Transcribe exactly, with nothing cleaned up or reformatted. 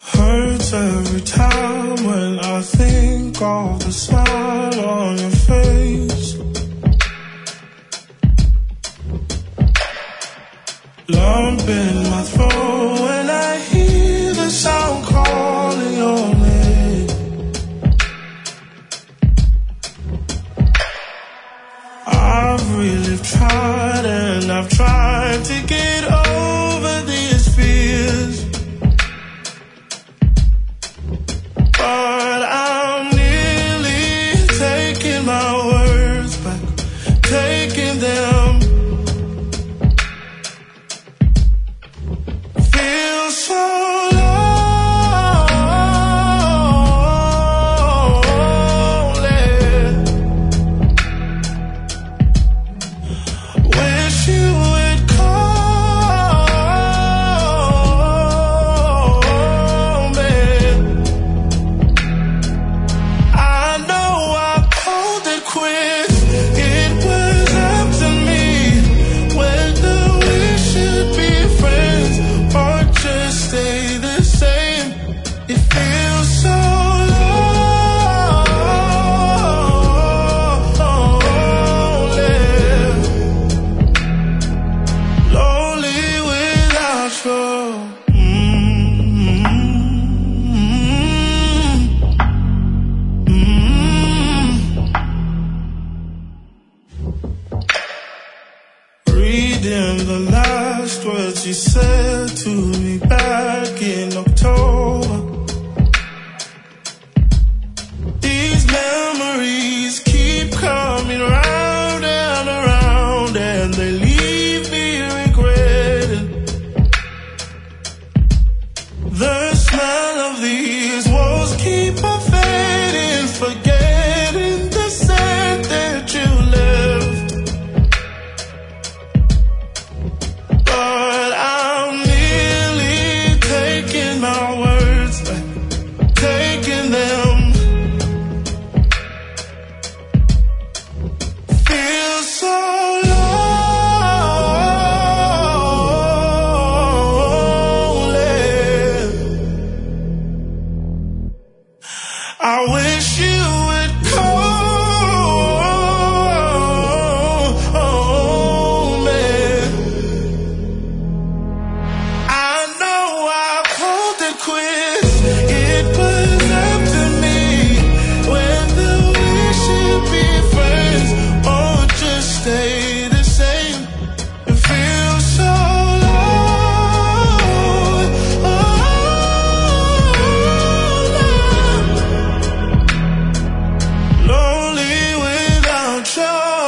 Hurts every time when I think of the smile on your face. Lump in my throat when I hear the sound calling your name. I've really tried and I've tried to get over these fears, but I'm nearly taking my words back, taking them. Feel so lonely. Wish you would call me. I know I called it quits. It was up to me whether we should be friends or just stay the same. It feels so lonely, lonely without you. Mm-hmm. Mm-hmm. Reading the last words you said to me back in October. These memories keep coming round and around, and they leave me regretting the smell of these walls. Keep on fading, forgetting the scent that you left. But I'm nearly taking my words back, taking them. Feel so lonely. I wish you would call me. I know I called it quits. It was up to me whether we should be friends or just stay the same. It feels so lonely, lonely without you.